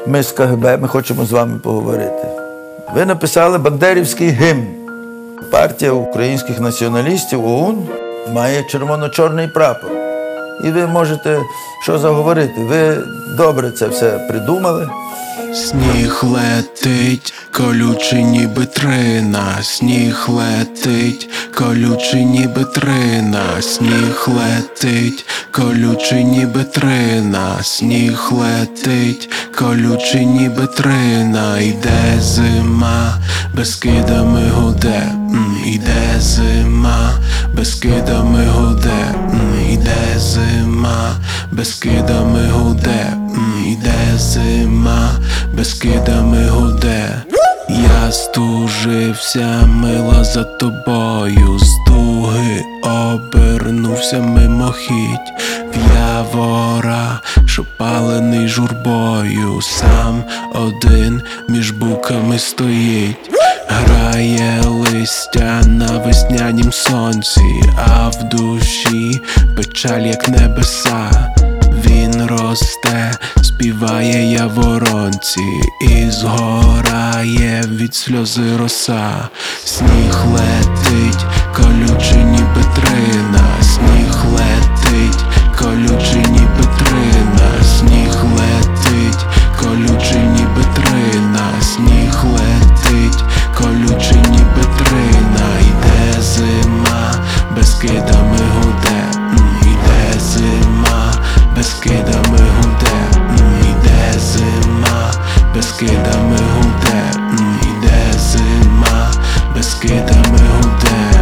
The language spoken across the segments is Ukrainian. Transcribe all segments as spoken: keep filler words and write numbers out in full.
ми з ка ге бе, ми хочемо з вами поговорити. Ви написали бандерівський гімн. Партія українських націоналістів ОУН має червоно-чорний прапор. І ви можете що заговорити. Ви добре це все придумали. Сніг летить, колючий ніби трина, сніг летить, колючий ніби трина, сніг летить, колючий ніби трина, сніг летить, колючий ніби трина, йде зима, Бескидами гуде, м, іде зима, Бескидами гуде, м, іде зима, Бескидами гуде, м, іде зима, Бескидами гуде. Я стужився, мила, за тобою, з туги обернувся мимохідь в явора, що палений журбою, сам один між буками стоїть. Грає листя на веснянім сонці, а в душі печаль, як небеса. Він росте, співає яворонці, і згорає від сльози роса. Сніг летить, колючий ніби трина, сніг летить, колючий ніби трина, сніг летить, колючий ніби трина, сніг летить, колючий ніби трина, йде зима, Бескидами гуде, м, іде зима, Бескидами гуде, м, іде зима, Бескидами гуде, м, іде зима, Бескидами гуде.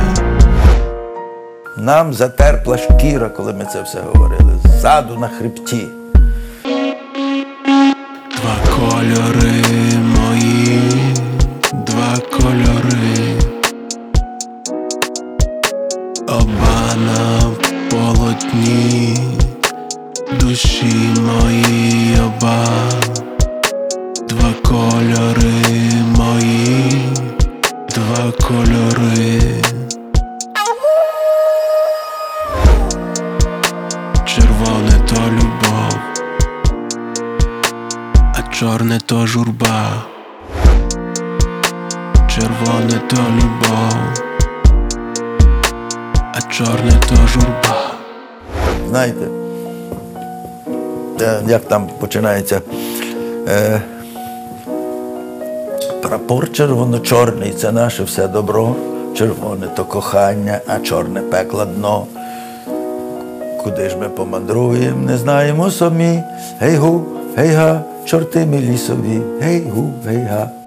Нам затерпла шкіра, коли ми це все говорили. Ззаду на хребті. Два кольори мої, два кольори, оба на полотні душі мої, оба. Два кольори мої, два кольори. Червоне то любов, а чорне то журба. Червоне то любов, а чорне то журба. Знаєте, е, як там починається? Е, прапор червоно-чорний – це наше все добро. Червоне то кохання, а чорне пекла дно. Куди ж ми помандруємо, не знаємо самі. Гей-гу, гей-га, чорти ми лісові. Гей-гу, гей-га.